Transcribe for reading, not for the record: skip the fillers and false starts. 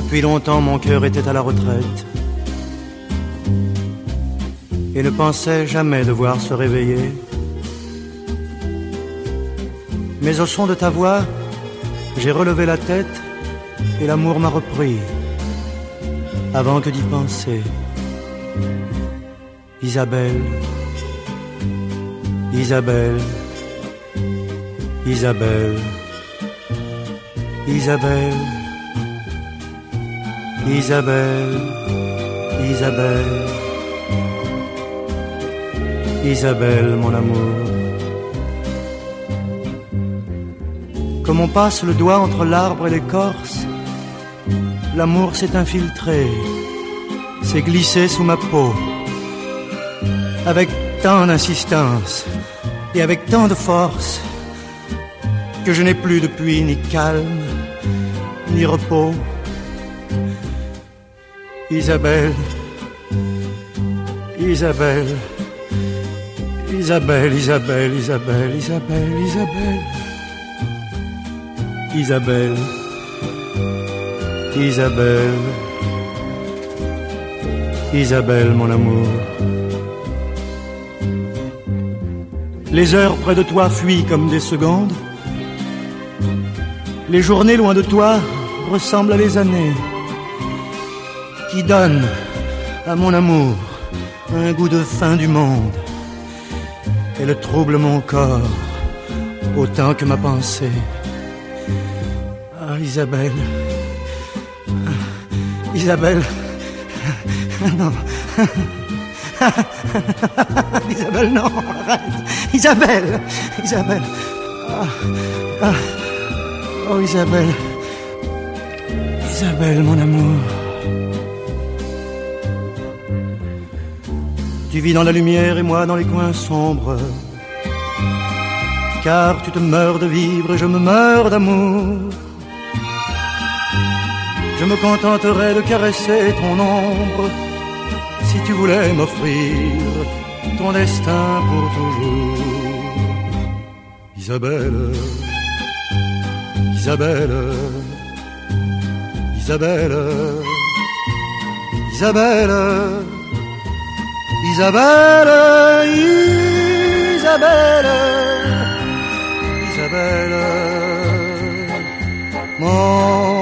Depuis longtemps mon cœur était à la retraite et ne pensait jamais devoir se réveiller. Mais au son de ta voix, j'ai relevé la tête et l'amour m'a repris avant que d'y penser. Isabelle, Isabelle, Isabelle, Isabelle, Isabelle, Isabelle, Isabelle, mon amour. Comme on passe le doigt entre l'arbre et l'écorce, l'amour s'est infiltré, s'est glissé sous ma peau, avec tant d'insistance et avec tant de force, que je n'ai plus depuis ni calme, ni repos. Isabelle, Isabelle, Isabelle, Isabelle, Isabelle, Isabelle, Isabelle, Isabelle, Isabelle, Isabelle, mon amour. Les heures près de toi fuient comme des secondes. Les journées loin de toi ressemblent à les années qui donnent à mon amour un goût de fin du monde. Elle trouble mon corps autant que ma pensée. Ah, Isabelle, Isabelle, non, Isabelle, non, arrête, Isabelle, Isabelle, oh Isabelle, Isabelle, mon amour. Tu vis dans la lumière et moi dans les coins sombres, car tu te meurs de vivre et je me meurs d'amour. Je me contenterai de caresser ton ombre, si tu voulais m'offrir ton destin pour toujours. Isabelle, Isabelle, Isabelle, Isabelle, Isabelle, Isabelle, Isabelle, mon